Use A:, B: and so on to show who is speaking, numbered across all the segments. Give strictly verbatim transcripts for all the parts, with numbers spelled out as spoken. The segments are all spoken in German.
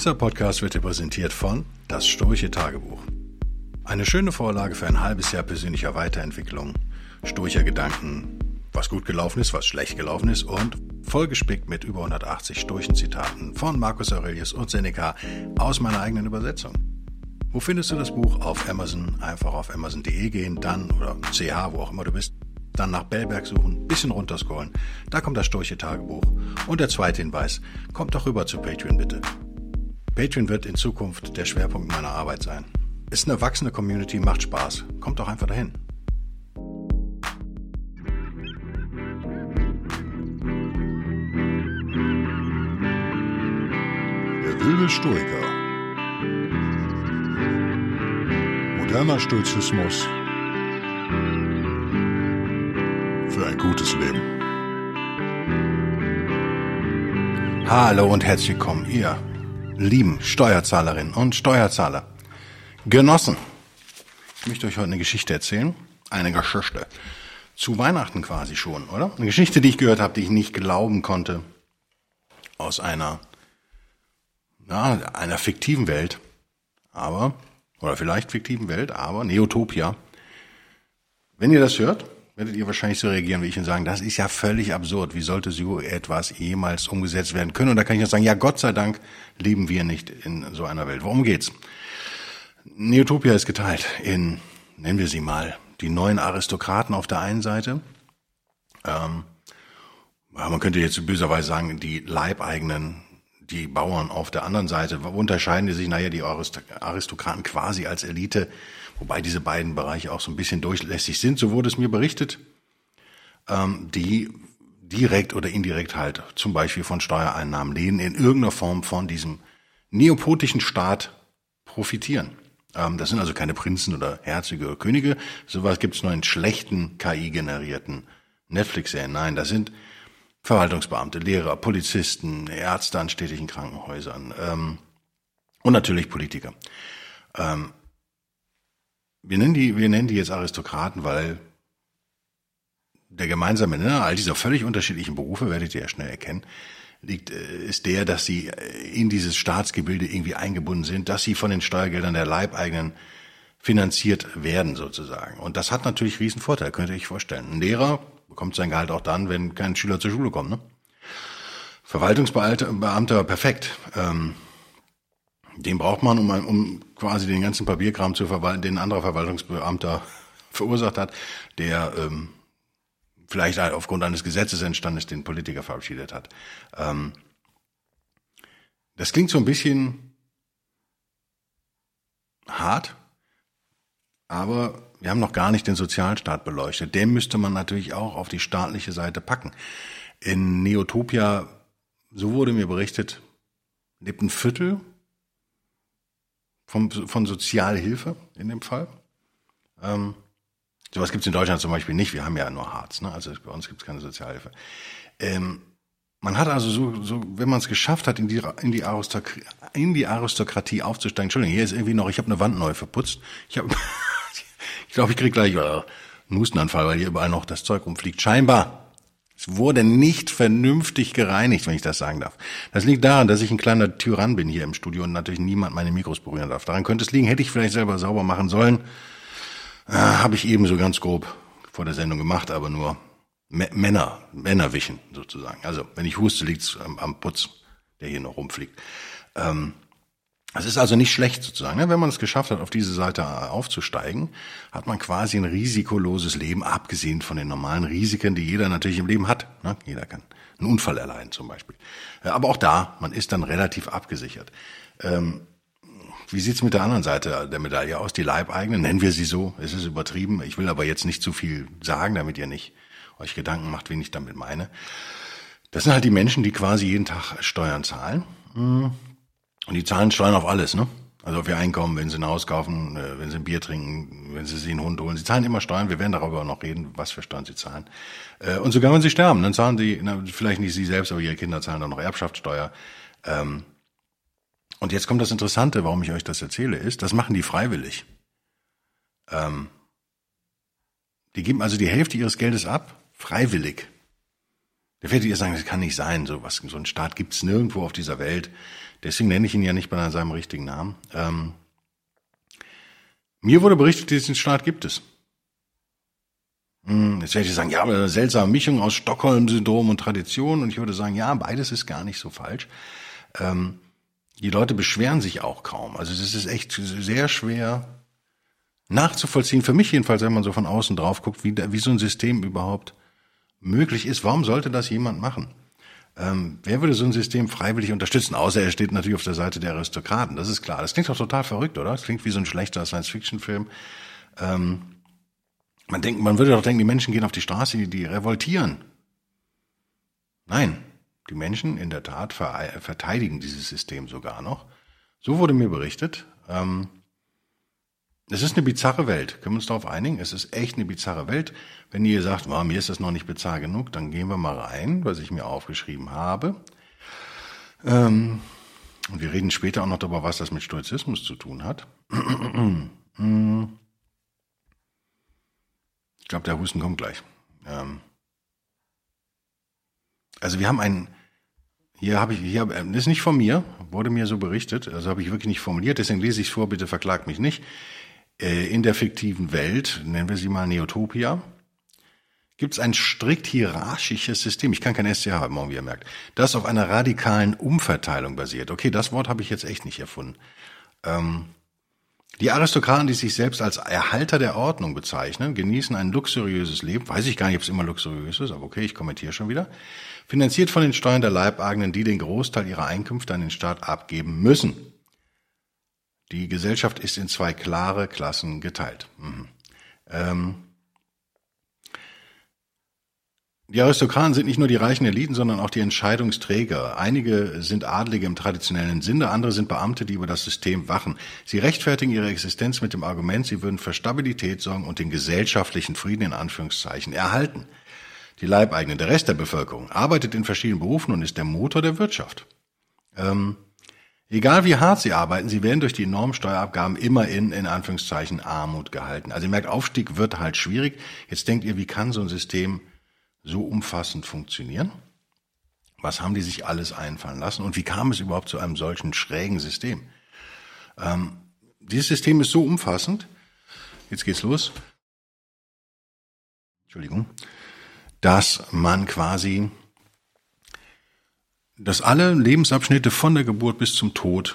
A: Dieser Podcast wird dir präsentiert von Das Stoische Tagebuch. Eine schöne Vorlage für ein halbes Jahr persönlicher Weiterentwicklung, stoischer Gedanken, was gut gelaufen ist, was schlecht gelaufen ist und vollgespickt mit über hundertachtzig stoischen Zitaten von Marcus Aurelius und Seneca aus meiner eigenen Übersetzung. Wo findest du das Buch? Auf Amazon. Einfach auf amazon punkt de gehen, dann, oder ch, wo auch immer du bist, dann nach Bellberg suchen, bisschen runterscrollen. Da kommt das Stoische Tagebuch. Und der zweite Hinweis, kommt doch rüber zu Patreon bitte. Patreon wird in Zukunft der Schwerpunkt meiner Arbeit sein. Ist eine wachsende Community, macht Spaß. Kommt doch einfach dahin.
B: Der wilde Stoiker. Moderner Stoizismus für ein gutes Leben.
A: Hallo und herzlich willkommen, ihr lieben Steuerzahlerinnen und Steuerzahler. Genossen, ich möchte euch heute eine Geschichte erzählen. Eine Geschichte. Zu Weihnachten quasi schon, oder? Eine Geschichte, die ich gehört habe, die ich nicht glauben konnte. Aus einer, ja, einer fiktiven Welt. Aber, oder vielleicht fiktiven Welt, aber Neotopia. Wenn ihr das hört, werdet ihr wahrscheinlich so reagieren wie ich und sagen, das ist ja völlig absurd. Wie sollte so etwas jemals umgesetzt werden können? Und da kann ich auch sagen, ja, Gott sei Dank leben wir nicht in so einer Welt. Worum geht's? Neotopia ist geteilt in, nennen wir sie mal, die neuen Aristokraten auf der einen Seite. Ähm, man könnte jetzt böserweise sagen, die Leibeigenen, die Bauern auf der anderen Seite. Wo unterscheiden die sich? Naja, die Aristokraten quasi als Elite, wobei diese beiden Bereiche auch so ein bisschen durchlässig sind, so wurde es mir berichtet, ähm, die direkt oder indirekt halt zum Beispiel von Steuereinnahmen lehnen, in irgendeiner Form von diesem neopotischen Staat profitieren. Ähm, das sind also keine Prinzen oder Herzöge oder Könige, sowas gibt es nur in schlechten K I-generierten Netflix-Serien. Nein, das sind Verwaltungsbeamte, Lehrer, Polizisten, Ärzte an städtischen Krankenhäusern ähm, und natürlich Politiker. Ähm, wir nennen die, wir nennen die jetzt Aristokraten, weil der gemeinsame Nenner all dieser völlig unterschiedlichen Berufe, werdet ihr ja schnell erkennen, liegt, ist der, dass sie in dieses Staatsgebilde irgendwie eingebunden sind, dass sie von den Steuergeldern der Leibeigenen finanziert werden sozusagen. Und das hat natürlich riesen Vorteil, könnt ihr euch vorstellen. Ein Lehrer bekommt sein Gehalt auch dann, wenn kein Schüler zur Schule kommt. Ne? Verwaltungsbeamter, perfekt. Ähm, den braucht man, um, um quasi den ganzen Papierkram zu verwalten, den ein anderer Verwaltungsbeamter verursacht hat, der ähm, vielleicht aufgrund eines Gesetzes entstanden ist, den Politiker verabschiedet hat. Ähm, das klingt so ein bisschen hart, aber wir haben noch gar nicht den Sozialstaat beleuchtet. Den müsste man natürlich auch auf die staatliche Seite packen. In Neotopia, so wurde mir berichtet, lebt ein Viertel von, von Sozialhilfe in dem Fall. Ähm, sowas gibt es in Deutschland zum Beispiel nicht. Wir haben ja nur Hartz, ne? Also bei uns gibt es keine Sozialhilfe. Ähm, man hat also so, so wenn man es geschafft hat, in die, in die Aristokratie, in die Aristokratie aufzusteigen. Entschuldigung, hier ist irgendwie noch, ich habe eine Wand neu verputzt. Ich habe Ich glaube, ich kriege gleich einen Hustenanfall, weil hier überall noch das Zeug rumfliegt. Scheinbar. Es wurde nicht vernünftig gereinigt, wenn ich das sagen darf. Das liegt daran, dass ich ein kleiner Tyrann bin hier im Studio und natürlich niemand meine Mikros berühren darf. Daran könnte es liegen, hätte ich vielleicht selber sauber machen sollen. Äh, Habe ich eben so ganz grob vor der Sendung gemacht, aber nur M- Männer, Männer wischen sozusagen. Also wenn ich huste, liegt es am, am Putz, der hier noch rumfliegt. Ähm, Es ist also nicht schlecht sozusagen. Wenn man es geschafft hat, auf diese Seite aufzusteigen, hat man quasi ein risikoloses Leben, abgesehen von den normalen Risiken, die jeder natürlich im Leben hat. Jeder kann einen Unfall erleiden zum Beispiel. Aber auch da, man ist dann relativ abgesichert. Wie sieht's mit der anderen Seite der Medaille aus? Die Leibeigenen, nennen wir sie so. Es ist übertrieben. Ich will aber jetzt nicht zu viel sagen, damit ihr nicht euch Gedanken macht, wen ich damit meine. Das sind halt die Menschen, die quasi jeden Tag Steuern zahlen. Und die zahlen Steuern auf alles, ne? Also auf ihr Einkommen, wenn sie ein Haus kaufen, wenn sie ein Bier trinken, wenn sie sich einen Hund holen. Sie zahlen immer Steuern. Wir werden darüber noch reden, was für Steuern sie zahlen. Und sogar wenn sie sterben, dann zahlen sie, na, vielleicht nicht sie selbst, aber ihre Kinder zahlen dann noch Erbschaftssteuer. Und jetzt kommt das Interessante, warum ich euch das erzähle, ist, das machen die freiwillig. Die geben also die Hälfte ihres Geldes ab, freiwillig. Da werdet ihr sagen, das kann nicht sein, so was, so einen Staat gibt's nirgendwo auf dieser Welt. Deswegen nenne ich ihn ja nicht bei seinem richtigen Namen. Ähm, mir wurde berichtet, diesen Staat gibt es. Hm, jetzt werde ich sagen, ja, aber eine seltsame Mischung aus Stockholm-Syndrom und Tradition. Und ich würde sagen, ja, beides ist gar nicht so falsch. Ähm, die Leute beschweren sich auch kaum. Also es ist echt sehr schwer nachzuvollziehen, für mich jedenfalls, wenn man so von außen drauf guckt, wie, wie so ein System überhaupt möglich ist. Warum sollte das jemand machen? Ähm, wer würde so ein System freiwillig unterstützen? Außer er steht natürlich auf der Seite der Aristokraten, das ist klar. Das klingt doch total verrückt, oder? Das klingt wie so ein schlechter Science-Fiction-Film. Ähm, man denkt, man würde doch denken, die Menschen gehen auf die Straße, die, die revoltieren. Nein, die Menschen in der Tat ver- verteidigen dieses System sogar noch. So wurde mir berichtet. Ähm, Es ist eine bizarre Welt, können wir uns darauf einigen? Es ist echt eine bizarre Welt. Wenn ihr sagt, oh, mir ist das noch nicht bizarr genug, dann gehen wir mal rein, was ich mir aufgeschrieben habe. Ähm, und wir reden später auch noch darüber, was das mit Stoizismus zu tun hat. Ich glaube, der Husten kommt gleich. Ähm, also wir haben einen, hier habe ich, hier, das ist nicht von mir, wurde mir so berichtet, also habe ich wirklich nicht formuliert, deswegen lese ich es vor, bitte verklagt mich nicht. In der fiktiven Welt, nennen wir sie mal Neotopia, gibt es ein strikt hierarchisches System, ich kann kein S C H haben, wie ihr merkt, das auf einer radikalen Umverteilung basiert. Okay, das Wort habe ich jetzt echt nicht erfunden. Ähm, die Aristokraten, die sich selbst als Erhalter der Ordnung bezeichnen, genießen ein luxuriöses Leben, weiß ich gar nicht, ob es immer luxuriös ist, aber okay, ich kommentiere schon wieder, finanziert von den Steuern der Leibeigenen, die den Großteil ihrer Einkünfte an den Staat abgeben müssen. Die Gesellschaft ist in zwei klare Klassen geteilt. Mhm. Ähm, die Aristokraten sind nicht nur die reichen Eliten, sondern auch die Entscheidungsträger. Einige sind Adlige im traditionellen Sinne, andere sind Beamte, die über das System wachen. Sie rechtfertigen ihre Existenz mit dem Argument, sie würden für Stabilität sorgen und den gesellschaftlichen Frieden in Anführungszeichen erhalten. Die Leibeigenen, der Rest der Bevölkerung, arbeitet in verschiedenen Berufen und ist der Motor der Wirtschaft. Ähm, Egal wie hart sie arbeiten, sie werden durch die enormen Steuerabgaben immer in, in Anführungszeichen, Armut gehalten. Also ihr merkt, Aufstieg wird halt schwierig. Jetzt denkt ihr, wie kann so ein System so umfassend funktionieren? Was haben die sich alles einfallen lassen? Und wie kam es überhaupt zu einem solchen schrägen System? Ähm, dieses System ist so umfassend, jetzt geht's los, Entschuldigung, dass man quasi dass alle Lebensabschnitte von der Geburt bis zum Tod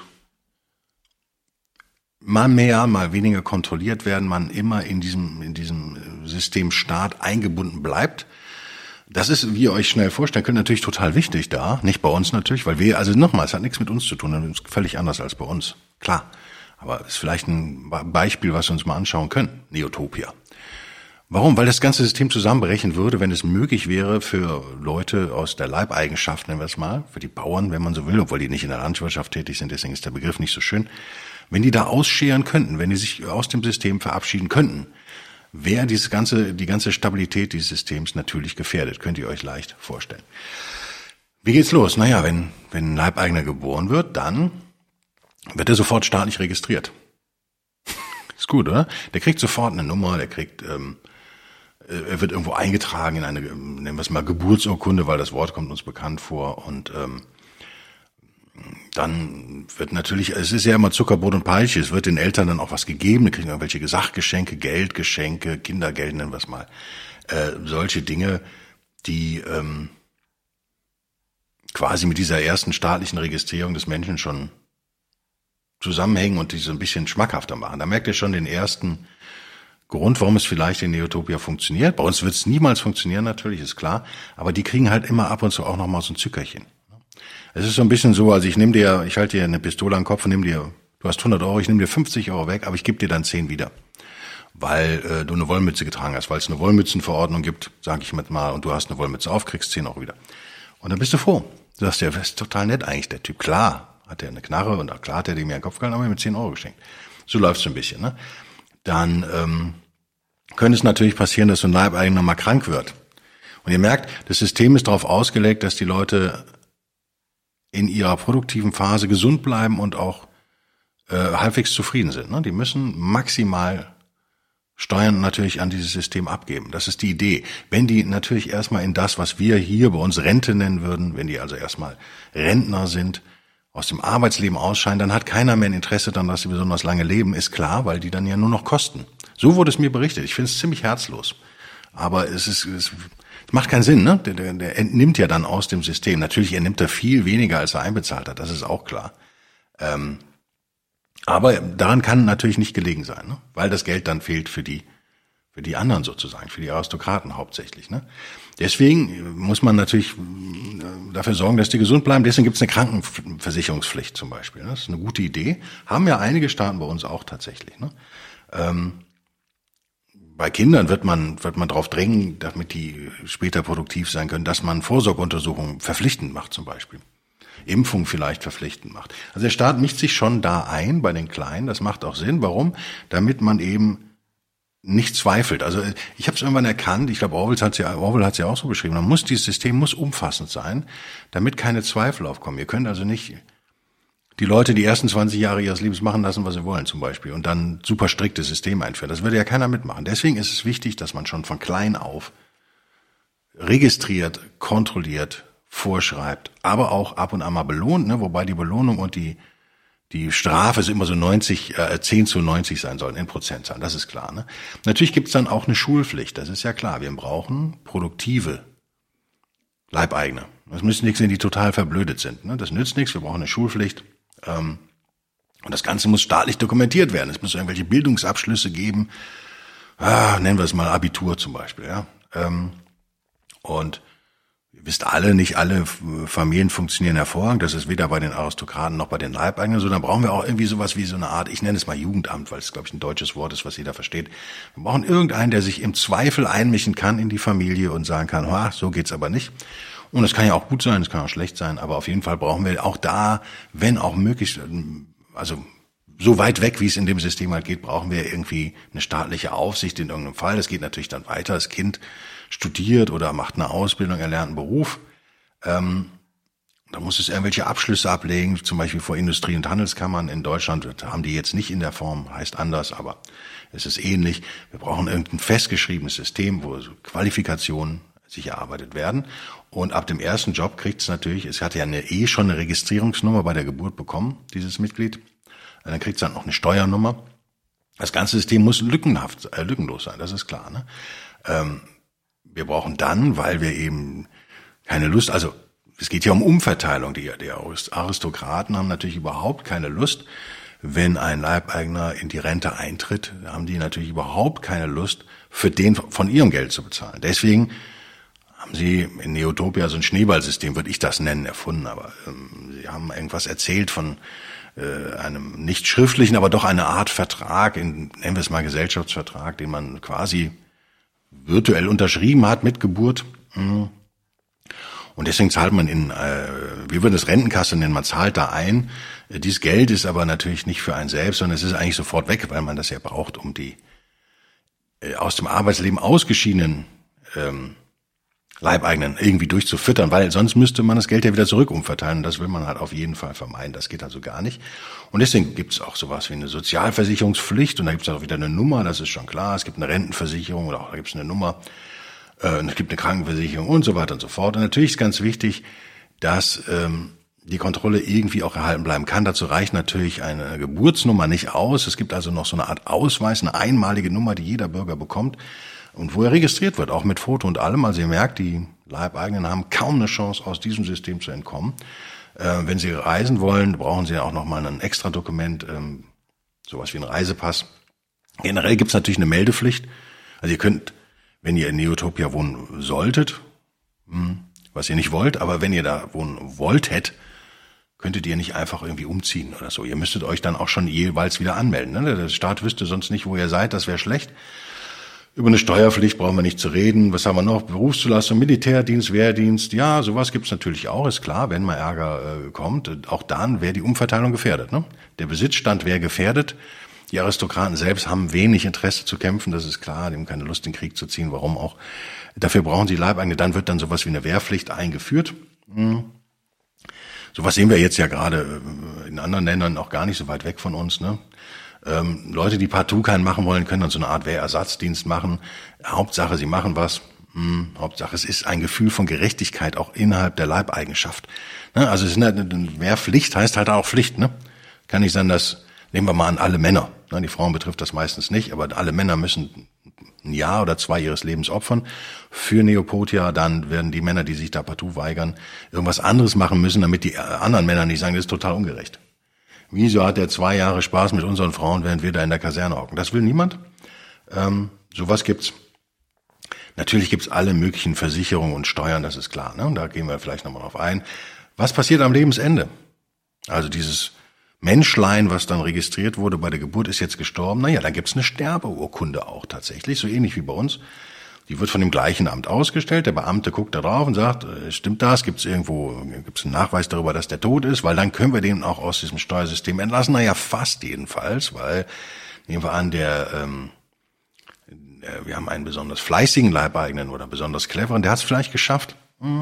A: mal mehr, mal weniger kontrolliert werden, man immer in diesem, in diesem System Staat eingebunden bleibt. Das ist, wie ihr euch schnell vorstellen könnt, natürlich total wichtig da. Nicht bei uns natürlich, weil wir, also nochmal, es hat nichts mit uns zu tun, das ist völlig anders als bei uns. Klar. Aber es ist vielleicht ein Beispiel, was wir uns mal anschauen können. Neotopia. Warum? Weil das ganze System zusammenbrechen würde, wenn es möglich wäre für Leute aus der Leibeigenschaft, nennen wir es mal, für die Bauern, wenn man so will, obwohl die nicht in der Landwirtschaft tätig sind, deswegen ist der Begriff nicht so schön, wenn die da ausscheren könnten, wenn die sich aus dem System verabschieden könnten, wäre dieses ganze, die ganze Stabilität dieses Systems natürlich gefährdet, könnt ihr euch leicht vorstellen. Wie geht's los? Naja, wenn, wenn ein Leibeigener geboren wird, dann wird er sofort staatlich registriert. Ist gut, oder? Der kriegt sofort eine Nummer, der kriegt, ähm, er wird irgendwo eingetragen in eine, nennen wir es mal, Geburtsurkunde, weil das Wort kommt uns bekannt vor. Und ähm, dann wird natürlich, es ist ja immer Zuckerbrot und Peitsche, es wird den Eltern dann auch was gegeben, die kriegen irgendwelche Sachgeschenke, Geldgeschenke, Kindergeld, nennen wir es mal. Äh, solche Dinge, die ähm, quasi mit dieser ersten staatlichen Registrierung des Menschen schon zusammenhängen und die so ein bisschen schmackhafter machen. Da merkt ihr schon den ersten Grund, warum es vielleicht in Neotopia funktioniert. Bei uns wird es niemals funktionieren, natürlich, ist klar. Aber die kriegen halt immer ab und zu auch noch mal so ein Zückerchen. Es ist so ein bisschen so, also ich nehme dir, ich halte dir eine Pistole an den Kopf und nehme dir, du hast hundert Euro, ich nehme dir fünfzig Euro weg, aber ich gebe dir dann zehn wieder. Weil äh, du eine Wollmütze getragen hast, weil es eine Wollmützenverordnung gibt, sage ich mit mal, und du hast eine Wollmütze auf, kriegst zehn Euro wieder. Und dann bist du froh. Du sagst ja, das ist total nett eigentlich, der Typ. Klar hat er eine Knarre und klar hat er dem ja den Kopf gehalten, aber mir mit zehn Euro geschenkt. So läuft's so ein bisschen, ne? Dann ähm, könnte es natürlich passieren, dass so ein Leibeigener mal krank wird. Und ihr merkt, das System ist darauf ausgelegt, dass die Leute in ihrer produktiven Phase gesund bleiben und auch äh, halbwegs zufrieden sind. Ne? Die müssen maximal Steuern natürlich an dieses System abgeben. Das ist die Idee. Wenn die natürlich erstmal in das, was wir hier bei uns Rente nennen würden, wenn die also erstmal Rentner sind, aus dem Arbeitsleben ausscheiden, dann hat keiner mehr ein Interesse daran, dass sie besonders lange leben, ist klar, weil die dann ja nur noch kosten. So wurde es mir berichtet. Ich finde es ziemlich herzlos. Aber es ist, es macht keinen Sinn, ne? Der, der, der entnimmt ja dann aus dem System. Natürlich entnimmt er viel weniger, als er einbezahlt hat. Das ist auch klar. Ähm, Aber daran kann natürlich nicht gelegen sein, ne? Weil das Geld dann fehlt für die für die anderen sozusagen, für die Aristokraten hauptsächlich. Ne? Deswegen muss man natürlich dafür sorgen, dass die gesund bleiben. Deswegen gibt es eine Krankenversicherungspflicht zum Beispiel. Ne? Das ist eine gute Idee. Haben ja einige Staaten bei uns auch tatsächlich. Ne? Ähm, bei Kindern wird man wird man darauf drängen, damit die später produktiv sein können, dass man Vorsorgeuntersuchungen verpflichtend macht zum Beispiel. Impfung vielleicht verpflichtend macht. Also der Staat mischt sich schon da ein bei den Kleinen. Das macht auch Sinn. Warum? Damit man eben nicht zweifelt. Also ich habe es irgendwann erkannt. Ich glaube, Orwell hat es ja, Orwell hat es ja auch so beschrieben. Man muss dieses System muss umfassend sein, damit keine Zweifel aufkommen. Ihr könnt also nicht die Leute die ersten zwanzig Jahre ihres Lebens machen lassen, was sie wollen zum Beispiel, und dann super striktes System einführen. Das würde ja keiner mitmachen. Deswegen ist es wichtig, dass man schon von klein auf registriert, kontrolliert, vorschreibt, aber auch ab und an mal belohnt, ne? Wobei die Belohnung und die die Strafe ist immer so neunzig, äh, zehn zu neunzig sein sollen in Prozentzahlen, das ist klar. Ne? Natürlich gibt's dann auch eine Schulpflicht, das ist ja klar. Wir brauchen produktive Leibeigene. Das müssen nichts sein, die total verblödet sind. Ne? Das nützt nichts, wir brauchen eine Schulpflicht. Ähm, und das Ganze muss staatlich dokumentiert werden. Es muss irgendwelche Bildungsabschlüsse geben, ah, nennen wir es mal Abitur zum Beispiel. Ja? Ähm, und ihr wisst alle, nicht alle Familien funktionieren hervorragend. Das ist weder bei den Aristokraten noch bei den Leibeigenen so. Dann brauchen wir auch irgendwie sowas wie so eine Art, ich nenne es mal Jugendamt, weil es, glaube ich, ein deutsches Wort ist, was jeder versteht. Wir brauchen irgendeinen, der sich im Zweifel einmischen kann in die Familie und sagen kann, ah, so geht's aber nicht. Und das kann ja auch gut sein, das kann auch schlecht sein, aber auf jeden Fall brauchen wir auch da, wenn auch möglich, also so weit weg, wie es in dem System halt geht, brauchen wir irgendwie eine staatliche Aufsicht in irgendeinem Fall. Das geht natürlich dann weiter. Das Kind studiert oder macht eine Ausbildung, erlernt einen Beruf. Ähm, da muss es irgendwelche Abschlüsse ablegen, zum Beispiel vor Industrie- und Handelskammern. In Deutschland haben die jetzt nicht in der Form, heißt anders, aber es ist ähnlich. Wir brauchen irgendein festgeschriebenes System, wo so Qualifikationen sich erarbeitet werden. Und ab dem ersten Job kriegt es natürlich, es hat ja eine, eh schon eine Registrierungsnummer bei der Geburt bekommen, dieses Mitglied. Dann kriegt es dann noch eine Steuernummer. Das ganze System muss lückenhaft, äh, lückenlos sein, das ist klar. Ne? Ähm, wir brauchen dann, weil wir eben keine Lust, also es geht ja um Umverteilung. Die, die Aristokraten haben natürlich überhaupt keine Lust, wenn ein Leibeigener in die Rente eintritt, haben die natürlich überhaupt keine Lust, für den von ihrem Geld zu bezahlen. Deswegen haben sie in Neotopia so ein Schneeballsystem, würde ich das nennen, erfunden. Aber ähm, sie haben irgendwas erzählt von einem nicht schriftlichen, aber doch eine Art Vertrag, in, nennen wir es mal Gesellschaftsvertrag, den man quasi virtuell unterschrieben hat mit Geburt. Und deswegen zahlt man in, äh, wie würde es Rentenkasse nennen, man zahlt da ein. Dieses Geld ist aber natürlich nicht für einen selbst, sondern es ist eigentlich sofort weg, weil man das ja braucht, um die äh, aus dem Arbeitsleben ausgeschiedenen ähm, Leibeigenen irgendwie durchzufüttern, weil sonst müsste man das Geld ja wieder zurück umverteilen. Und das will man halt auf jeden Fall vermeiden. Das geht also gar nicht. Und deswegen gibt es auch sowas wie eine Sozialversicherungspflicht. Und da gibt es auch wieder eine Nummer, das ist schon klar. Es gibt eine Rentenversicherung oder auch da gibt es eine Nummer. Äh, und es gibt eine Krankenversicherung und so weiter und so fort. Und natürlich ist ganz wichtig, dass ähm, die Kontrolle irgendwie auch erhalten bleiben kann. Dazu reicht natürlich eine Geburtsnummer nicht aus. Es gibt also noch so eine Art Ausweis, eine einmalige Nummer, die jeder Bürger bekommt. Und wo er registriert wird, auch mit Foto und allem. Also ihr merkt, die Leibeigenen haben kaum eine Chance, aus diesem System zu entkommen. Äh, wenn sie reisen wollen, brauchen sie auch nochmal ein extra Dokument, ähm, sowas wie ein Reisepass. Generell gibt's natürlich eine Meldepflicht. Also ihr könnt, wenn ihr in Neotopia wohnen solltet, mh, was ihr nicht wollt, aber wenn ihr da wohnen wolltet, könntet ihr nicht einfach irgendwie umziehen oder so. Ihr müsstet euch dann auch schon jeweils wieder anmelden. Ne? Der Staat wüsste sonst nicht, wo ihr seid, das wäre schlecht. Über eine Steuerpflicht brauchen wir nicht zu reden. Was haben wir noch? Berufszulassung, Militärdienst, Wehrdienst. Ja, sowas gibt's natürlich auch, ist klar, wenn mal Ärger äh, kommt. Auch dann wäre die Umverteilung gefährdet. Ne? Der Besitzstand wäre gefährdet. Die Aristokraten selbst haben wenig Interesse zu kämpfen, das ist klar. Die haben keine Lust, den Krieg zu ziehen, warum auch. Dafür brauchen sie Leibeigene. Dann wird dann sowas wie eine Wehrpflicht eingeführt. Hm. Sowas sehen wir jetzt ja gerade in anderen Ländern auch gar nicht so weit weg von uns. Ne? Ähm, Leute, die partout keinen machen wollen, können dann so eine Art Wehrersatzdienst machen. Hauptsache, sie machen was. Hm, Hauptsache, es ist ein Gefühl von Gerechtigkeit auch innerhalb der Leibeigenschaft. Ne? Also es ist eine, eine Wehrpflicht, heißt halt auch Pflicht. Ne? Kann nicht sein, dass, nehmen wir mal an, alle Männer, ne? Die Frauen betrifft das meistens nicht, aber alle Männer müssen ein Jahr oder zwei ihres Lebens opfern für Neopotia. Dann werden die Männer, die sich da partout weigern, irgendwas anderes machen müssen, damit die anderen Männer nicht sagen, das ist total ungerecht. Wieso hat er zwei Jahre Spaß mit unseren Frauen, während wir da in der Kaserne hocken? Das will niemand. Ähm, sowas gibt's. Natürlich gibt's alle möglichen Versicherungen und Steuern, das ist klar. Ne? Und da gehen wir vielleicht nochmal drauf ein. Was passiert am Lebensende? Also dieses Menschlein, was dann registriert wurde bei der Geburt, ist jetzt gestorben. Naja, dann gibt's eine Sterbeurkunde auch tatsächlich, so ähnlich wie bei uns. Die wird von dem gleichen Amt ausgestellt. Der Beamte guckt da drauf und sagt, äh, stimmt das? Gibt's irgendwo, gibt's einen Nachweis darüber, dass der tot ist? Weil dann können wir den auch aus diesem Steuersystem entlassen. Naja, fast jedenfalls, weil, nehmen wir an, der, ähm, äh, wir haben einen besonders fleißigen Leibeigenen oder besonders cleveren, der hat es vielleicht geschafft. Hm.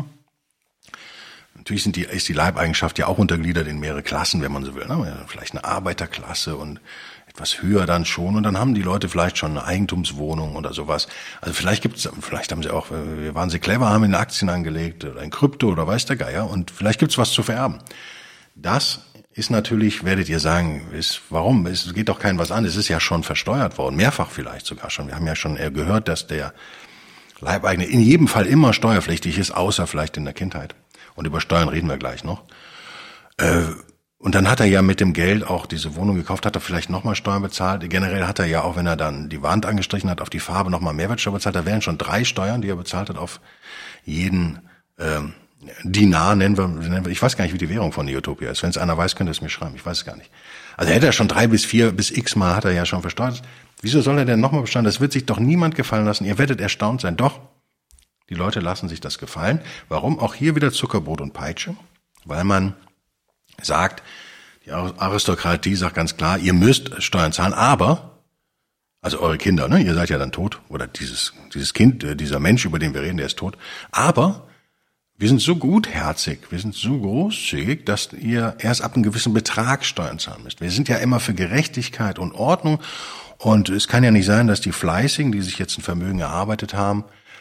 A: Natürlich sind die, ist die Leibeigenschaft ja auch untergliedert in mehrere Klassen, wenn man so will. Ne? Vielleicht eine Arbeiterklasse und etwas höher dann schon. Und dann haben die Leute vielleicht schon eine Eigentumswohnung oder sowas. Also vielleicht gibt's, vielleicht haben sie auch, wir waren sie clever, haben in Aktien angelegt oder in Krypto oder weiß der Geier. Und vielleicht gibt's was zu vererben. Das ist natürlich, werdet ihr sagen, ist, warum? Es geht doch kein was an. Es ist ja schon versteuert worden. Mehrfach vielleicht sogar schon. Wir haben ja schon gehört, dass der Leibeigene in jedem Fall immer steuerpflichtig ist, außer vielleicht in der Kindheit. Und über Steuern reden wir gleich noch. Äh, und dann hat er ja mit dem Geld auch diese Wohnung gekauft, hat er vielleicht nochmal Steuern bezahlt. Generell hat er ja auch, wenn er dann die Wand angestrichen hat, auf die Farbe nochmal Mehrwertsteuer bezahlt. Da wären schon drei Steuern, die er bezahlt hat auf jeden ähm, Dinar, nennen wir, nennen wir. Ich weiß gar nicht, wie die Währung von Neotopia ist. Wenn es einer weiß, könnte es mir schreiben. Ich weiß es gar nicht. Also hätte er schon drei bis vier bis x Mal hat er ja schon versteuert. Wieso soll er denn nochmal besteuern? Das wird sich doch niemand gefallen lassen. Ihr werdet erstaunt sein. Doch. Die Leute lassen sich das gefallen. Warum? Auch hier wieder Zuckerbrot und Peitsche. Weil man sagt, die Aristokratie sagt ganz klar, ihr müsst Steuern zahlen, aber, also eure Kinder, ne, ihr seid ja dann tot, oder dieses, dieses Kind, dieser Mensch, über den wir reden, der ist tot, aber wir sind so gutherzig, wir sind so großzügig, dass ihr erst ab einem gewissen Betrag Steuern zahlen müsst. Wir sind ja immer für Gerechtigkeit und Ordnung und es kann ja nicht sein, dass die Fleißigen, die sich jetzt ein Vermögen erarbeitet haben,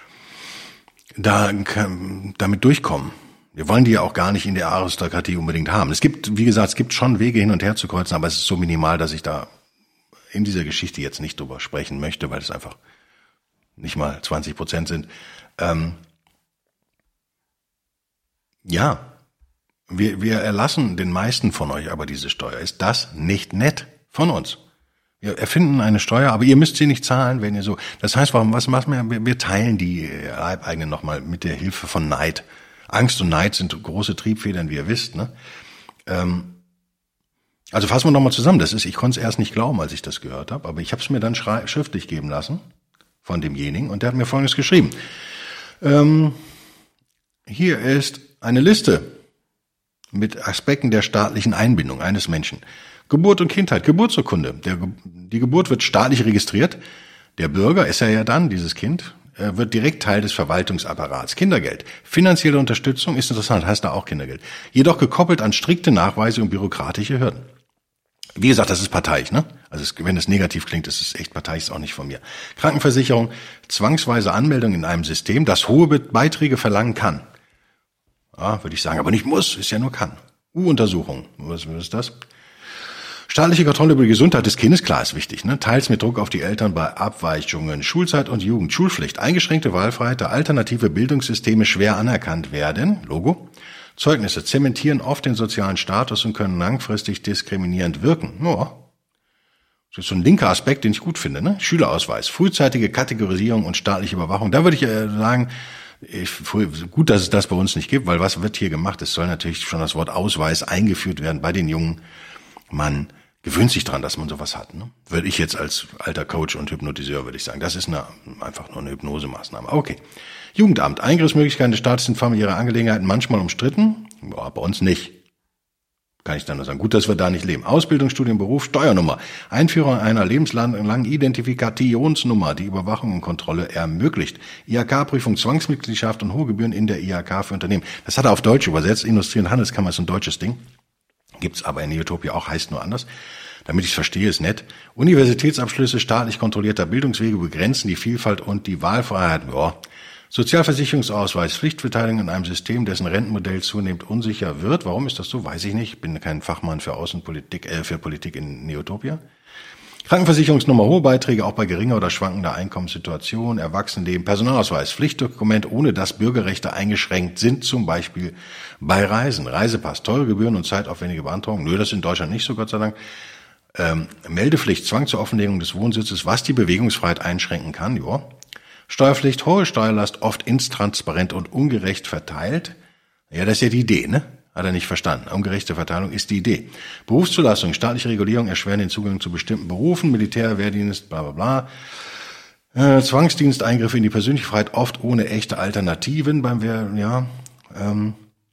A: da damit durchkommen. Wir wollen die ja auch gar nicht in der Aristokratie unbedingt haben. Es gibt, wie gesagt, es gibt schon Wege hin und her zu kreuzen, aber es ist so minimal, dass ich da in dieser Geschichte jetzt nicht drüber sprechen möchte, weil es einfach nicht mal zwanzig Prozent sind. Ähm, ja, wir, wir erlassen den meisten von euch aber diese Steuer. Ist das nicht nett von uns? Wir erfinden eine Steuer, aber ihr müsst sie nicht zahlen, wenn ihr so. Das heißt, warum, was machen wir? Wir teilen die Leibeigenen nochmal mit der Hilfe von Neid. Angst und Neid sind große Triebfedern, wie ihr wisst, ne? Ähm, also fassen wir nochmal zusammen. Das ist, ich konnte es erst nicht glauben, als ich das gehört habe, aber ich habe es mir dann schrei- schriftlich geben lassen von demjenigen und der hat mir Folgendes geschrieben. Ähm, hier ist eine Liste mit Aspekten der staatlichen Einbindung eines Menschen. Geburt und Kindheit, Geburtsurkunde. Der, die Geburt wird staatlich registriert. Der Bürger, ist er ja dann, dieses Kind, wird direkt Teil des Verwaltungsapparats. Kindergeld. Finanzielle Unterstützung ist interessant, heißt da auch Kindergeld. Jedoch gekoppelt an strikte Nachweise und bürokratische Hürden. Wie gesagt, das ist parteiisch, ne? Also es, wenn es negativ klingt, ist es echt parteiisch, ist auch nicht von mir. Krankenversicherung, zwangsweise Anmeldung in einem System, das hohe Beiträge verlangen kann. Ja, würde ich sagen, aber nicht muss, ist ja nur kann. U-Untersuchung, was, was ist das? Staatliche Kontrolle über die Gesundheit des Kindes, klar, ist wichtig, ne? Teils mit Druck auf die Eltern bei Abweichungen, Schulzeit und Jugend, Schulpflicht, eingeschränkte Wahlfreiheit, da alternative Bildungssysteme schwer anerkannt werden, Logo. Zeugnisse zementieren oft den sozialen Status und können langfristig diskriminierend wirken. Ja, das ist so ein linker Aspekt, den ich gut finde, ne? Schülerausweis, frühzeitige Kategorisierung und staatliche Überwachung. Da würde ich äh, sagen, ich, gut, dass es das bei uns nicht gibt, weil was wird hier gemacht? Es soll natürlich schon das Wort Ausweis eingeführt werden bei den Jungen. Man gewöhnt sich dran, dass man sowas hat. Ne? Würde ich jetzt als alter Coach und Hypnotiseur, würde ich sagen, das ist eine, einfach nur eine Hypnosemaßnahme. Okay. Jugendamt, Eingriffsmöglichkeiten des Staates in familiäre Angelegenheiten manchmal umstritten. Ja, bei uns nicht. Kann ich dann nur sagen. Gut, dass wir da nicht leben. Ausbildung, Studium, Beruf, Steuernummer. Einführung einer lebenslangen Identifikationsnummer, die Überwachung und Kontrolle ermöglicht. I H K-Prüfung, Zwangsmitgliedschaft und hohe Gebühren in der I H K für Unternehmen. Das hat er auf Deutsch übersetzt. Industrie- und Handelskammer ist ein deutsches Ding. Gibt's aber in Neotopia auch, heißt nur anders. Damit ich es verstehe, ist nett. Universitätsabschlüsse staatlich kontrollierter Bildungswege begrenzen die Vielfalt und die Wahlfreiheit. Ja. Sozialversicherungsausweis, Pflichtbeteiligung in einem System, dessen Rentenmodell zunehmend unsicher wird. Warum ist das so? Weiß ich nicht. Ich bin kein Fachmann für Außenpolitik, äh, für Politik in Neotopia. Krankenversicherungsnummer, hohe Beiträge auch bei geringer oder schwankender Einkommenssituation, Erwachsenenleben, Personalausweis, Pflichtdokument, ohne dass Bürgerrechte eingeschränkt sind, zum Beispiel bei Reisen, Reisepass, teure Gebühren und zeitaufwendige Beantragung. Nö, das ist in Deutschland nicht so, Gott sei Dank. Ähm, Meldepflicht, Zwang zur Offenlegung des Wohnsitzes, was die Bewegungsfreiheit einschränken kann, ja. Steuerpflicht, hohe Steuerlast, oft intransparent und ungerecht verteilt. Ja, das ist ja die Idee, ne? Hat er nicht verstanden. Ungerechte Verteilung ist die Idee. Berufszulassung, staatliche Regulierung erschweren den Zugang zu bestimmten Berufen, Militär, Wehrdienst, bla bla bla. Äh, Zwangsdienst, Eingriffe in die persönliche Freiheit, oft ohne echte Alternativen beim Wehr, ja. Ähm,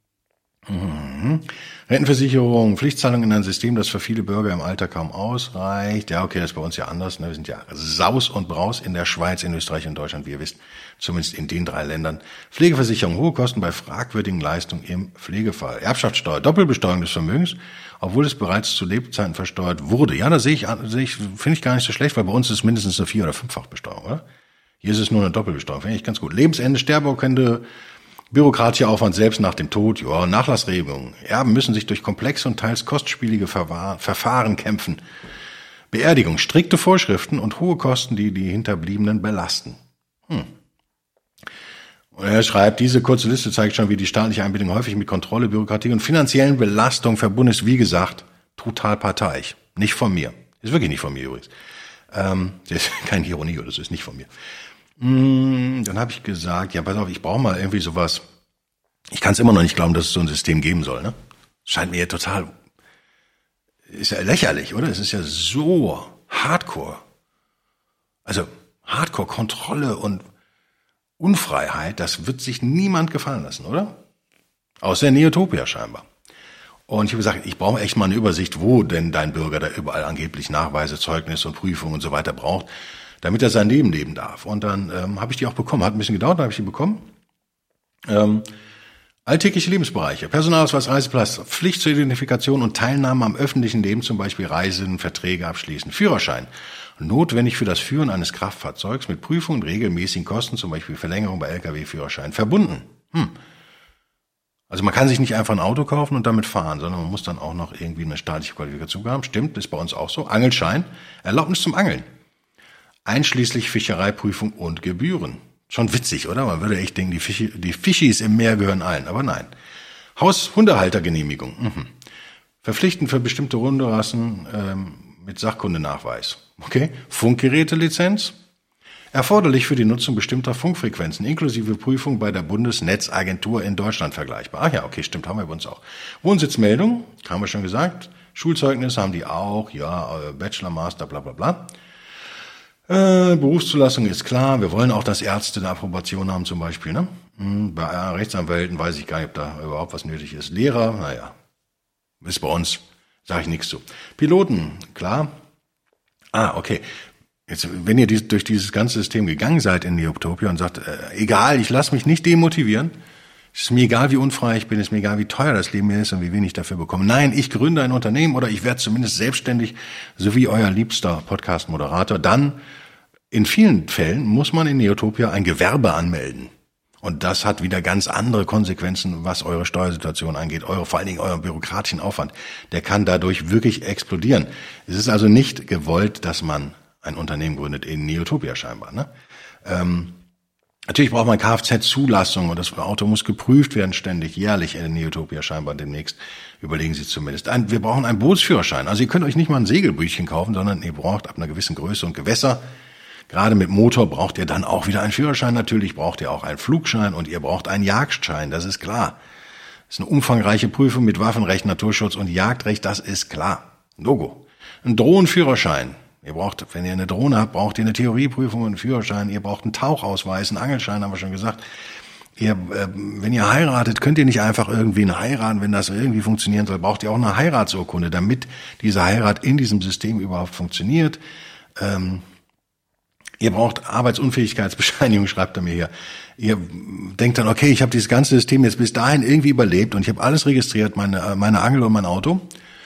A: mhm. Rentenversicherung, Pflichtzahlung in ein System, das für viele Bürger im Alter kaum ausreicht. Ja, okay, das ist bei uns ja anders. Ne? Wir sind ja Saus und Braus in der Schweiz, in Österreich und Deutschland, wie ihr wisst. Zumindest in den drei Ländern. Pflegeversicherung, hohe Kosten bei fragwürdigen Leistungen im Pflegefall. Erbschaftssteuer, Doppelbesteuerung des Vermögens, obwohl es bereits zu Lebzeiten versteuert wurde. Ja, das sehe ich, sehe ich, finde ich gar nicht so schlecht, weil bei uns ist es mindestens eine Vier- oder Fünffachbesteuerung, oder? Hier ist es nur eine Doppelbesteuerung, finde ich ganz gut. Lebensende, Sterbeurkunde, bürokratischer Aufwand selbst nach dem Tod, ja, Nachlassregelungen. Erben müssen sich durch komplexe und teils kostspielige Verfahren kämpfen. Beerdigung, strikte Vorschriften und hohe Kosten, die die Hinterbliebenen belasten. Hm. Und er schreibt, diese kurze Liste zeigt schon, wie die staatliche Einbindung häufig mit Kontrolle, Bürokratie und finanziellen Belastungen verbunden ist. Wie gesagt, total parteiisch. Nicht von mir. Ist wirklich nicht von mir übrigens. Ähm, das ist keine Ironie, oder das ist nicht von mir. Dann habe ich gesagt, ja, pass auf, ich brauche mal irgendwie sowas. Ich kann es immer noch nicht glauben, dass es so ein System geben soll, ne? Scheint mir ja total, ist ja lächerlich, oder? Es ist ja so Hardcore. Also Hardcore-Kontrolle und Unfreiheit, das wird sich niemand gefallen lassen, oder? Außer in Neotopia scheinbar. Und ich habe gesagt, ich brauche echt mal eine Übersicht, wo denn dein Bürger da überall angeblich Nachweise, Zeugnisse und Prüfungen und so weiter braucht, damit er sein Leben leben darf. Und dann ähm, habe ich die auch bekommen. Hat ein bisschen gedauert, dann habe ich die bekommen. Ähm, alltägliche Lebensbereiche, Personalausweis, Reisepass, Pflicht zur Identifikation und Teilnahme am öffentlichen Leben, zum Beispiel Reisen, Verträge abschließen, Führerschein. Notwendig für das Führen eines Kraftfahrzeugs mit Prüfung und regelmäßigen Kosten, zum Beispiel Verlängerung bei L K W-Führerschein, verbunden. Hm. Also man kann sich nicht einfach ein Auto kaufen und damit fahren, sondern man muss dann auch noch irgendwie eine staatliche Qualifikation haben. Stimmt, ist bei uns auch so. Angelschein, Erlaubnis zum Angeln. Einschließlich Fischereiprüfung und Gebühren. Schon witzig, oder? Man würde echt denken, die, Fischi, die Fischis im Meer gehören allen, aber nein. Haushundehaltergenehmigung. Mhm. Verpflichtend für bestimmte Hunderassen ähm, mit Sachkundenachweis. Okay. Funkgerätelizenz. Erforderlich für die Nutzung bestimmter Funkfrequenzen, inklusive Prüfung bei der Bundesnetzagentur in Deutschland vergleichbar. Ach ja, okay, stimmt, haben wir bei uns auch. Wohnsitzmeldung, haben wir schon gesagt. Schulzeugnis haben die auch, ja, Bachelor, Master, bla bla bla. Äh, Berufszulassung ist klar. Wir wollen auch, dass Ärzte eine Approbation haben zum Beispiel. Ne? Bei Rechtsanwälten weiß ich gar nicht, ob da überhaupt was nötig ist. Lehrer, naja, ist bei uns, sage ich nichts zu. Piloten, klar. Ah, okay. Jetzt, wenn ihr dies, durch dieses ganze System gegangen seid in Neotopia und sagt, äh, egal, ich lasse mich nicht demotivieren, es ist mir egal, wie unfrei ich bin, es ist mir egal, wie teuer das Leben mir ist und wie wenig ich dafür bekomme. Nein, ich gründe ein Unternehmen oder ich werde zumindest selbstständig, so wie euer liebster Podcast-Moderator. Dann, in vielen Fällen, muss man in Neotopia ein Gewerbe anmelden. Und das hat wieder ganz andere Konsequenzen, was eure Steuersituation angeht, eure, vor allen Dingen euren bürokratischen Aufwand. Der kann dadurch wirklich explodieren. Es ist also nicht gewollt, dass man ein Unternehmen gründet in Neotopia scheinbar. Ne? Ähm, Natürlich braucht man Kfz-Zulassung und das Auto muss geprüft werden ständig, jährlich in Neotopia scheinbar demnächst, überlegen Sie zumindest. Ein, wir brauchen einen Bootsführerschein. Also ihr könnt euch nicht mal ein Segelbüchchen kaufen, sondern ihr braucht ab einer gewissen Größe und Gewässer, gerade mit Motor braucht ihr dann auch wieder einen Führerschein. Natürlich braucht ihr auch einen Flugschein und ihr braucht einen Jagdschein, das ist klar. Das ist eine umfangreiche Prüfung mit Waffenrecht, Naturschutz und Jagdrecht, das ist klar. Logo. Ein Drohnenführerschein. Ihr braucht, wenn ihr eine Drohne habt, braucht ihr eine Theorieprüfung und einen Führerschein. Ihr braucht einen Tauchausweis, einen Angelschein, haben wir schon gesagt. Ihr, äh, wenn ihr heiratet, könnt ihr nicht einfach irgendwen heiraten. Wenn das irgendwie funktionieren soll, braucht ihr auch eine Heiratsurkunde, damit diese Heirat in diesem System überhaupt funktioniert. Ähm, ihr braucht Arbeitsunfähigkeitsbescheinigung, schreibt er mir hier. Ihr denkt dann, okay, ich habe dieses ganze System jetzt bis dahin irgendwie überlebt und ich habe alles registriert, meine, meine Angel und mein Auto.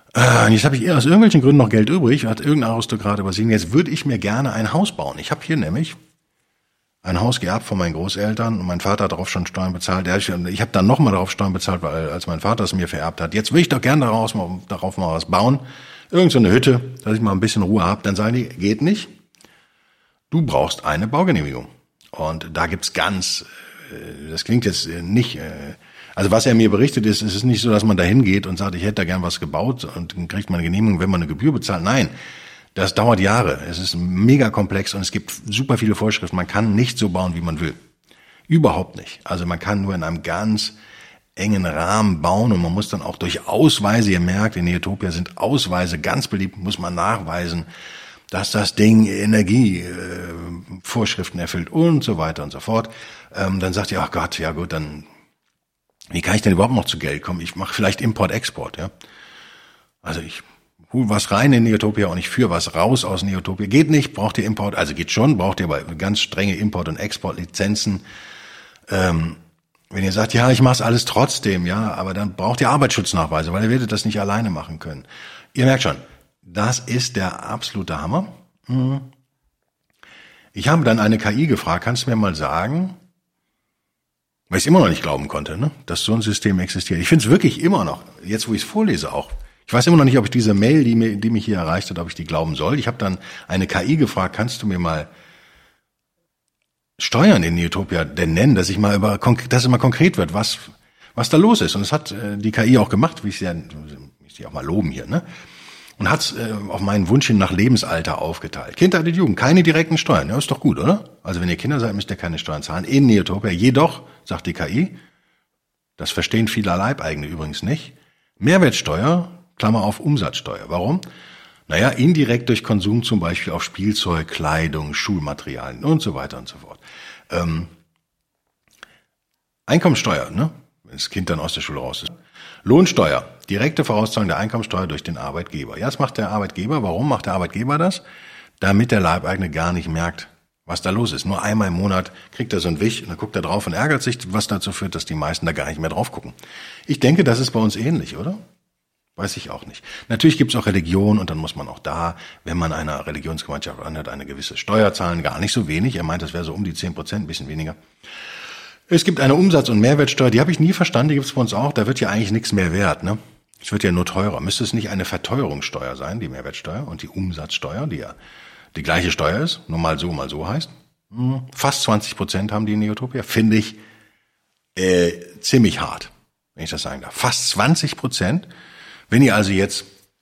A: Äh, jetzt habe ich aus irgendwelchen Gründen noch Geld übrig, hat irgendein Aristokrat übersehen. Jetzt würde ich mir gerne ein Haus bauen. Ich habe hier nämlich ein Haus geerbt von meinen Großeltern und mein Vater hat darauf schon Steuern bezahlt. Ich habe dann nochmal darauf Steuern bezahlt, weil als mein Vater es mir vererbt hat. Jetzt will ich doch gerne daraus mal, darauf mal was bauen. Irgend so eine Hütte, dass ich mal ein bisschen Ruhe habe. Dann sagen die, geht nicht. Du brauchst eine Baugenehmigung. Und da gibt's ganz, das klingt jetzt nicht, also was er mir berichtet ist, es ist nicht so, dass man da hingeht und sagt, ich hätte da gern was gebaut und dann kriegt man eine Genehmigung, wenn man eine Gebühr bezahlt. Nein, das dauert Jahre. Es ist mega komplex und es gibt super viele Vorschriften. Man kann nicht so bauen, wie man will. Überhaupt nicht. Also man kann nur in einem ganz engen Rahmen bauen und man muss dann auch durch Ausweise, ihr merkt, in Neotopia sind Ausweise ganz beliebt, muss man nachweisen, dass das Ding Energievorschriften äh, erfüllt und so weiter und so fort. Ähm, dann sagt ihr, ach Gott, ja gut, dann wie kann ich denn überhaupt noch zu Geld kommen? Ich mache vielleicht Import-Export, ja. Also ich hol was rein in Neotopia und ich führe was raus aus Neotopia. Geht nicht, braucht ihr Import, also geht schon, braucht ihr aber ganz strenge Import- und Exportlizenzen. Ähm, wenn ihr sagt, ja, ich mache alles trotzdem, ja, aber dann braucht ihr Arbeitsschutznachweise, weil ihr werdet das nicht alleine machen können. Ihr merkt schon, das ist der absolute Hammer. Ich habe dann eine K I gefragt, kannst du mir mal sagen, weil ich es immer noch nicht glauben konnte, ne, dass so ein System existiert. Ich finde es wirklich immer noch, jetzt wo ich es vorlese auch. Ich weiß immer noch nicht, ob ich diese Mail, die, mir, die mich hier erreicht hat, ob ich die glauben soll. Ich habe dann eine K I gefragt, kannst du mir mal Steuern in Neotopia denn nennen, dass ich mal über, dass es mal konkret wird, was, was da los ist. Und das hat äh, die K I auch gemacht, wie ich sie ja, ich sie auch mal loben hier, ne? Und hat's äh, auf meinen Wunsch hin nach Lebensalter aufgeteilt. Kindheit und Jugend, keine direkten Steuern. Ja, ist doch gut, oder? Also wenn ihr Kinder seid, müsst ihr keine Steuern zahlen. In Neotopia. Jedoch, sagt die K I, das verstehen viele Leibeigene übrigens nicht, Mehrwertsteuer, Klammer auf Umsatzsteuer. Warum? Naja, indirekt durch Konsum zum Beispiel auf Spielzeug, Kleidung, Schulmaterialien und so weiter und so fort. Ähm, Einkommensteuer, ne? Wenn das Kind dann aus der Schule raus ist. Lohnsteuer, direkte Vorauszahlung der Einkommensteuer durch den Arbeitgeber. Ja, das macht der Arbeitgeber. Warum macht der Arbeitgeber das? Damit der Leibeigene gar nicht merkt, was da los ist. Nur einmal im Monat kriegt er so einen Wich und dann guckt er drauf und ärgert sich, was dazu führt, dass die meisten da gar nicht mehr drauf gucken. Ich denke, das ist bei uns ähnlich, oder? Weiß ich auch nicht. Natürlich gibt es auch Religion und dann muss man auch da, wenn man einer Religionsgemeinschaft anhört, eine gewisse Steuer zahlen. Gar nicht so wenig. Er meint, das wäre so um die zehn Prozent, ein bisschen weniger. Es gibt eine Umsatz- und Mehrwertsteuer, die habe ich nie verstanden, die gibt es bei uns auch. Da wird ja eigentlich nichts mehr wert, ne? Es wird ja nur teurer. Müsste es nicht eine Verteuerungssteuer sein, die Mehrwertsteuer und die Umsatzsteuer, die ja die gleiche Steuer ist, nur mal so, mal so heißt? Fast zwanzig Prozent haben die in Neotopia, finde ich äh, ziemlich hart, wenn ich das sagen darf. Fast zwanzig Prozent. Wenn ihr also jetzt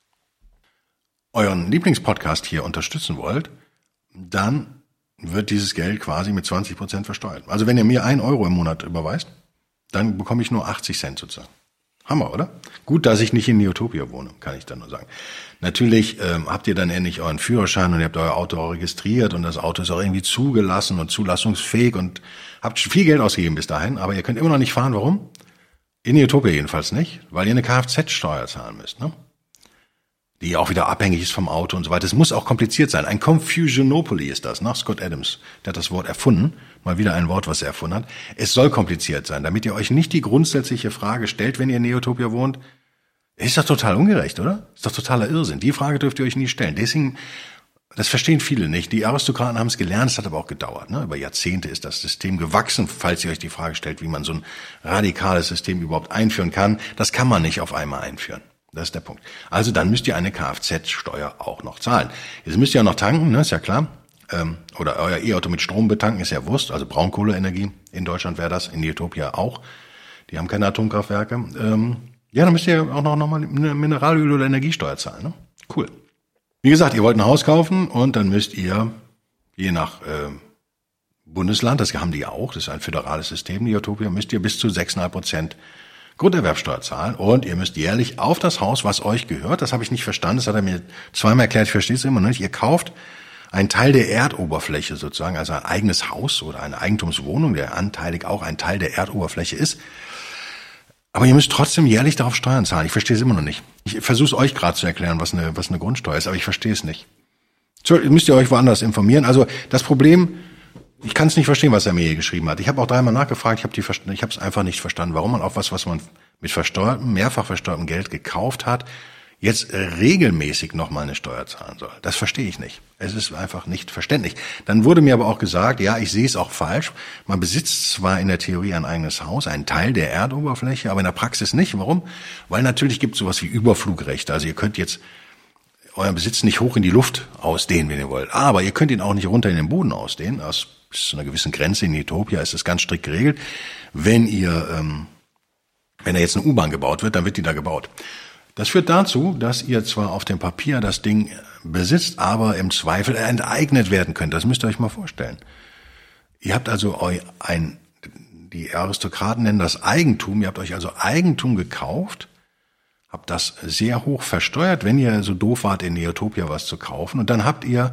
A: euren Lieblingspodcast hier unterstützen wollt, dann wird dieses Geld quasi mit zwanzig Prozent versteuert. Also wenn ihr mir ein Euro im Monat überweist, dann bekomme ich nur achtzig Cent sozusagen. Hammer, oder? Gut, dass ich nicht in Neotopia wohne, kann ich dann nur sagen. Natürlich ähm, habt ihr dann endlich euren Führerschein und ihr habt euer Auto auch registriert und das Auto ist auch irgendwie zugelassen und zulassungsfähig und habt viel Geld ausgegeben bis dahin, aber ihr könnt immer noch nicht fahren. Warum? In Neotopia jedenfalls nicht, weil ihr eine Kfz-Steuer zahlen müsst, ne? Die auch wieder abhängig ist vom Auto und so weiter. Es muss auch kompliziert sein. Ein Confusionopoly ist das, nach Scott Adams. Der hat das Wort erfunden. Mal wieder ein Wort, was er erfunden hat. Es soll kompliziert sein, damit ihr euch nicht die grundsätzliche Frage stellt, wenn ihr in Neotopia wohnt. Ist doch total ungerecht, oder? Ist doch totaler Irrsinn. Die Frage dürft ihr euch nie stellen. Deswegen, das verstehen viele nicht. Die Aristokraten haben es gelernt, es hat aber auch gedauert, ne? Über Jahrzehnte ist das System gewachsen, falls ihr euch die Frage stellt, wie man so ein radikales System überhaupt einführen kann. Das kann man nicht auf einmal einführen. Das ist der Punkt. Also dann müsst ihr eine Kfz-Steuer auch noch zahlen. Jetzt müsst ihr auch noch tanken, ne, ist ja klar. Ähm, oder euer E-Auto mit Strom betanken, ist ja Wurst. Also Braunkohleenergie. In Deutschland wäre das, in Neotopia auch. Die haben keine Atomkraftwerke. Ähm, ja, dann müsst ihr auch noch, noch mal eine Mineralöl- oder Energiesteuer zahlen. Ne? Cool. Wie gesagt, ihr wollt ein Haus kaufen und dann müsst ihr, je nach äh, Bundesland, das haben die auch, das ist ein föderales System, Neotopia, müsst ihr bis zu sechs Komma fünf Prozent Grunderwerbsteuer zahlen und ihr müsst jährlich auf das Haus, was euch gehört, das habe ich nicht verstanden, das hat er mir zweimal erklärt, ich verstehe es immer noch nicht, ihr kauft einen Teil der Erdoberfläche sozusagen, also ein eigenes Haus oder eine Eigentumswohnung, der anteilig auch ein Teil der Erdoberfläche ist, aber ihr müsst trotzdem jährlich darauf Steuern zahlen, ich verstehe es immer noch nicht. Ich versuche es euch gerade zu erklären, was eine, was eine Grundsteuer ist, aber ich verstehe es nicht. So, müsst ihr euch woanders informieren, also das Problem, ich kann es nicht verstehen, was er mir hier geschrieben hat. Ich habe auch dreimal nachgefragt, ich habe die, ich habe es einfach nicht verstanden, warum man auf was, was man mit versteuertem, mehrfach versteuertem Geld gekauft hat, jetzt regelmäßig nochmal eine Steuer zahlen soll. Das verstehe ich nicht. Es ist einfach nicht verständlich. Dann wurde mir aber auch gesagt, ja, ich sehe es auch falsch. Man besitzt zwar in der Theorie ein eigenes Haus, einen Teil der Erdoberfläche, aber in der Praxis nicht. Warum? Weil natürlich gibt es sowas wie Überflugrechte. Also ihr könnt jetzt euren Besitz nicht hoch in die Luft ausdehnen, wenn ihr wollt. Aber ihr könnt ihn auch nicht runter in den Boden ausdehnen. Aus bis zu einer gewissen Grenze in Äthiopien ist das ganz strikt geregelt. Wenn ihr, ähm, wenn da jetzt eine U-Bahn gebaut wird, dann wird die da gebaut. Das führt dazu, dass ihr zwar auf dem Papier das Ding besitzt, aber im Zweifel enteignet werden könnt. Das müsst ihr euch mal vorstellen. Ihr habt also ein, die Aristokraten nennen das Eigentum. Ihr habt euch also Eigentum gekauft, habt das sehr hoch versteuert, wenn ihr so doof wart, in Äthiopien was zu kaufen. Und dann habt ihr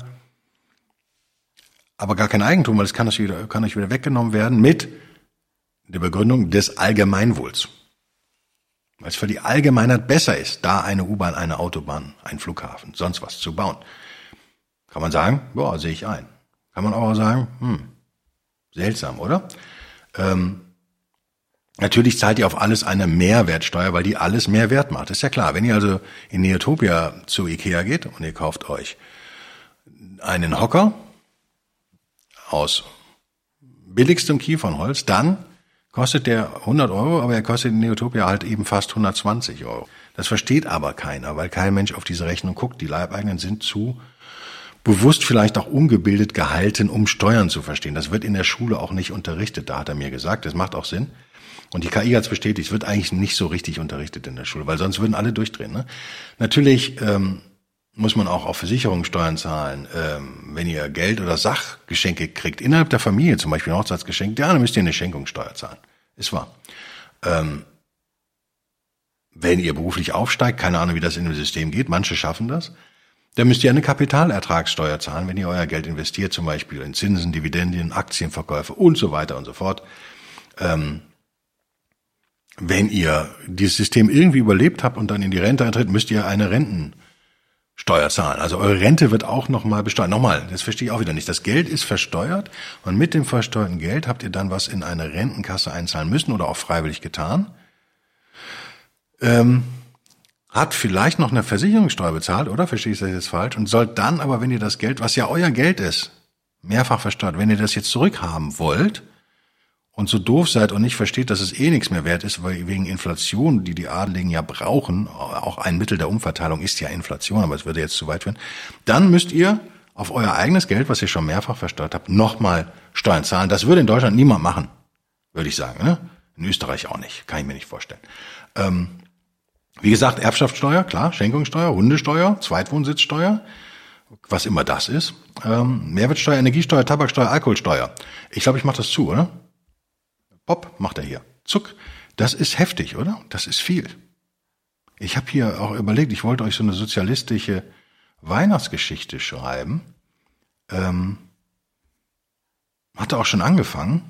A: aber gar kein Eigentum, weil es kann, das wieder, kann euch wieder weggenommen werden mit der Begründung des Allgemeinwohls. Weil es für die Allgemeinheit besser ist, da eine U-Bahn, eine Autobahn, ein Flughafen, sonst was zu bauen. Kann man sagen, ja, sehe ich ein. Kann man auch sagen, hm, seltsam, oder? Ähm, natürlich zahlt ihr auf alles eine Mehrwertsteuer, weil die alles mehr wert macht. Das ist ja klar. Wenn ihr also in Äthiopien zu Ikea geht und ihr kauft euch einen Hocker aus billigstem Kiefernholz, dann kostet der hundert Euro, aber er kostet in Äthiopien halt eben fast hundertzwanzig Euro. Das versteht aber keiner, weil kein Mensch auf diese Rechnung guckt. Die Leibeigenen sind zu bewusst vielleicht auch ungebildet gehalten, um Steuern zu verstehen. Das wird in der Schule auch nicht unterrichtet, da hat er mir gesagt. Das macht auch Sinn. Und die K I hat es bestätigt, es wird eigentlich nicht so richtig unterrichtet in der Schule, weil sonst würden alle durchdrehen. Ne? Natürlich ähm, muss man auch auf Versicherungssteuern zahlen. Ähm, wenn ihr Geld oder Sachgeschenke kriegt, innerhalb der Familie, zum Beispiel ein Hochzeitsgeschenk, ja, dann müsst ihr eine Schenkungssteuer zahlen. Ist wahr. Ähm, wenn ihr beruflich aufsteigt, keine Ahnung, wie das in dem System geht, manche schaffen das, dann müsst ihr eine Kapitalertragssteuer zahlen, wenn ihr euer Geld investiert, zum Beispiel in Zinsen, Dividenden, Aktienverkäufe und so weiter und so fort. Ähm, wenn ihr dieses System irgendwie überlebt habt und dann in die Rente eintritt, müsst ihr eine Rentensteuer zahlen. Also eure Rente wird auch nochmal besteuert. Nochmal, das verstehe ich auch wieder nicht. Das Geld ist versteuert und mit dem versteuerten Geld habt ihr dann was in eine Rentenkasse einzahlen müssen oder auch freiwillig getan. Ähm, hat vielleicht noch eine Versicherungssteuer bezahlt, oder? Verstehe ich das jetzt falsch? Und sollt dann aber, wenn ihr das Geld, was ja euer Geld ist, mehrfach versteuert, wenn ihr das jetzt zurückhaben wollt und so doof seid und nicht versteht, dass es eh nichts mehr wert ist, weil wegen Inflation, die die Adeligen ja brauchen, auch ein Mittel der Umverteilung ist ja Inflation, aber es würde jetzt zu weit führen, dann müsst ihr auf euer eigenes Geld, was ihr schon mehrfach versteuert habt, nochmal Steuern zahlen. Das würde in Deutschland niemand machen, würde ich sagen. Ne? In Österreich auch nicht, kann ich mir nicht vorstellen. Ähm, Wie gesagt, Erbschaftssteuer, klar, Schenkungssteuer, Hundesteuer, Zweitwohnsitzsteuer, was immer das ist. Ähm, Mehrwertsteuer, Energiesteuer, Tabaksteuer, Alkoholsteuer. Ich glaube, ich mache das zu, oder? Pop, macht er hier. Zuck. Das ist heftig, oder? Das ist viel. Ich habe hier auch überlegt, ich wollte euch so eine sozialistische Weihnachtsgeschichte schreiben. Ähm, hatte auch schon angefangen.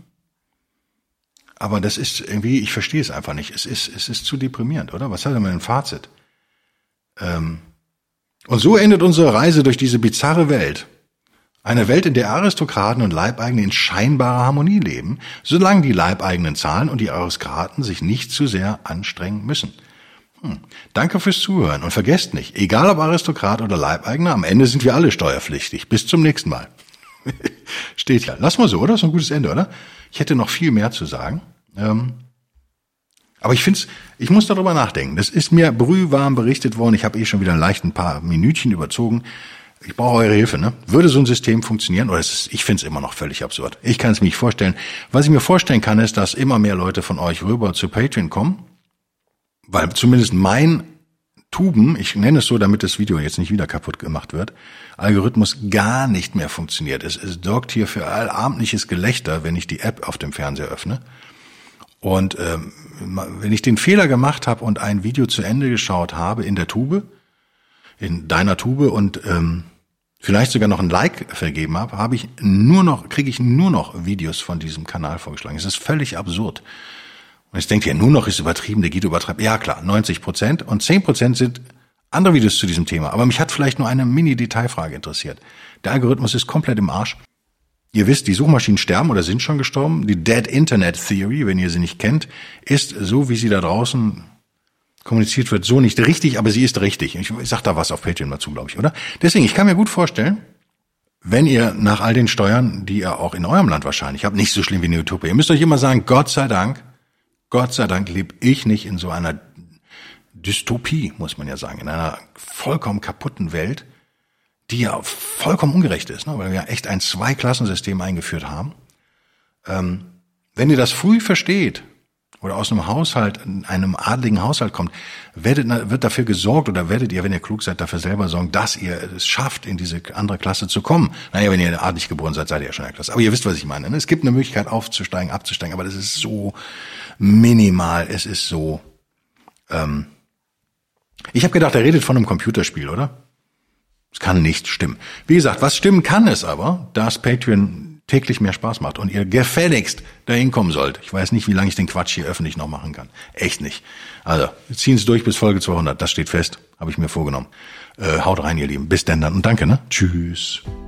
A: Aber das ist irgendwie, ich verstehe es einfach nicht. Es ist, es ist zu deprimierend, oder? Was hat denn ein Fazit? Ähm, und so endet unsere Reise durch diese bizarre Welt. Eine Welt, in der Aristokraten und Leibeigene in scheinbarer Harmonie leben, solange die Leibeigenen zahlen und die Aristokraten sich nicht zu sehr anstrengen müssen. Hm. Danke fürs Zuhören und vergesst nicht, egal ob Aristokrat oder Leibeigner, am Ende sind wir alle steuerpflichtig. Bis zum nächsten Mal. Steht ja. Lass mal so, oder? Das ist ein gutes Ende, oder? Ich hätte noch viel mehr zu sagen. Ähm, aber ich find's, ich muss darüber nachdenken. Das ist mir brühwarm berichtet worden. Ich habe eh schon wieder leicht ein paar Minütchen überzogen. Ich brauche eure Hilfe, ne? Würde so ein System funktionieren? Oder ist es, ich find's immer noch völlig absurd. Ich kann es mir nicht vorstellen. Was ich mir vorstellen kann, ist, dass immer mehr Leute von euch rüber zu Patreon kommen. Weil zumindest mein Tuben, ich nenne es so, damit das Video jetzt nicht wieder kaputt gemacht wird, Algorithmus gar nicht mehr funktioniert. Es, es sorgt hier für allabendliches Gelächter, wenn ich die App auf dem Fernseher öffne. Und ähm, wenn ich den Fehler gemacht habe und ein Video zu Ende geschaut habe in der Tube, in deiner Tube und ähm, vielleicht sogar noch ein Like vergeben habe, habe ich nur noch, kriege ich nur noch Videos von diesem Kanal vorgeschlagen. Es ist völlig absurd. Und jetzt denkt ihr, nur noch ist übertrieben, der Guido übertreibt. Ja klar, neunzig Prozent und zehn Prozent sind andere Videos zu diesem Thema. Aber mich hat vielleicht nur eine Mini-Detailfrage interessiert. Der Algorithmus ist komplett im Arsch. Ihr wisst, die Suchmaschinen sterben oder sind schon gestorben. Die Dead Internet Theory, wenn ihr sie nicht kennt, ist so, wie sie da draußen kommuniziert wird, so nicht richtig, aber sie ist richtig. Ich, ich sag da was auf Patreon dazu, glaube ich, oder? Deswegen, ich kann mir gut vorstellen, wenn ihr nach all den Steuern, die ihr auch in eurem Land wahrscheinlich habt, nicht so schlimm wie eine Utopia. Ihr müsst euch immer sagen, Gott sei Dank, Gott sei Dank lebe ich nicht in so einer Dystopie, muss man ja sagen, in einer vollkommen kaputten Welt, die ja vollkommen ungerecht ist, ne? Weil wir ja echt ein Zweiklassensystem eingeführt haben. Ähm, wenn ihr das früh versteht, oder aus einem Haushalt, einem adligen Haushalt kommt, werdet, wird dafür gesorgt oder werdet ihr, wenn ihr klug seid, dafür selber sorgen, dass ihr es schafft, in diese andere Klasse zu kommen. Naja, wenn ihr adlig geboren seid, seid ihr ja schon in der Klasse. Aber ihr wisst, was ich meine. Ne? Es gibt eine Möglichkeit aufzusteigen, abzusteigen, aber das ist so minimal. Es ist so... Ähm ich habe gedacht, er redet von einem Computerspiel, oder? Es kann nicht stimmen. Wie gesagt, was stimmen kann es aber, dass Patreon täglich mehr Spaß macht und ihr gefälligst dahin kommen sollt. Ich weiß nicht, wie lange ich den Quatsch hier öffentlich noch machen kann. Echt nicht. Also, wir ziehen es durch bis Folge zweihundert. Das steht fest. Habe ich mir vorgenommen. Äh, haut rein, ihr Lieben. Bis denn dann. Und danke, ne? Tschüss.